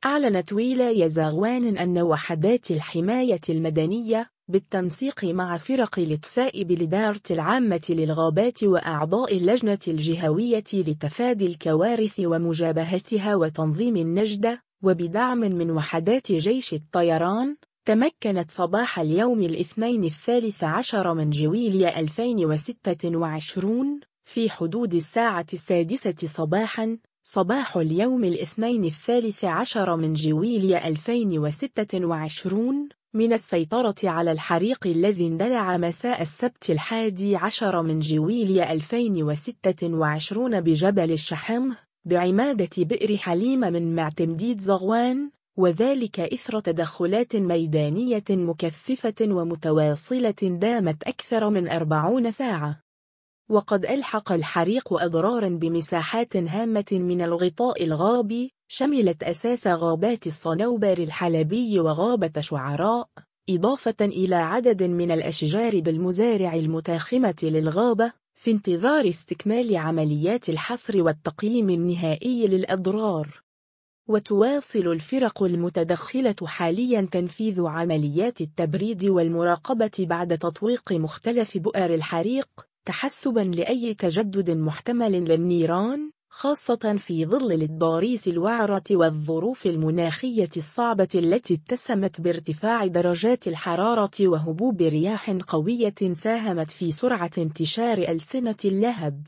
أعلنت ولاية زغوان أن وحدات الحماية المدنية بالتنسيق مع فرق الإطفاء بالإدارة العامة للغابات وأعضاء اللجنة الجهوية لتفادي الكوارث ومجابهتها وتنظيم النجدة وبدعم من وحدات جيش الطيران تمكنت صباح اليوم الاثنين 13 من جويلية 2026 في حدود الساعة 6 صباحا صباح اليوم الاثنين 13 من جويلية 2026 من السيطرة على الحريق الذي اندلع مساء السبت 11 من جويلية 2026 بجبل الشحم بعمادة بئر حليمة من معتمديد زغوان، وذلك إثر تدخلات ميدانية مكثفة ومتواصلة دامت أكثر من 40 ساعة. وقد ألحق الحريق أضرارا بمساحات هامة من الغطاء الغابي شملت أساس غابات الصنوبر الحلبي وغابة شعراء، إضافة إلى عدد من الأشجار بالمزارع المتاخمة للغابة في انتظار استكمال عمليات الحصر والتقييم النهائي للأضرار. وتواصل الفرق المتدخلة حاليا تنفيذ عمليات التبريد والمراقبة بعد تطويق مختلف بؤر الحريق تحسبا لأي تجدد محتمل للنيران، خاصة في ظل الضاريس الوعرة والظروف المناخية الصعبة التي اتسمت بارتفاع درجات الحرارة وهبوب رياح قوية ساهمت في سرعة انتشار ألسنة اللهب.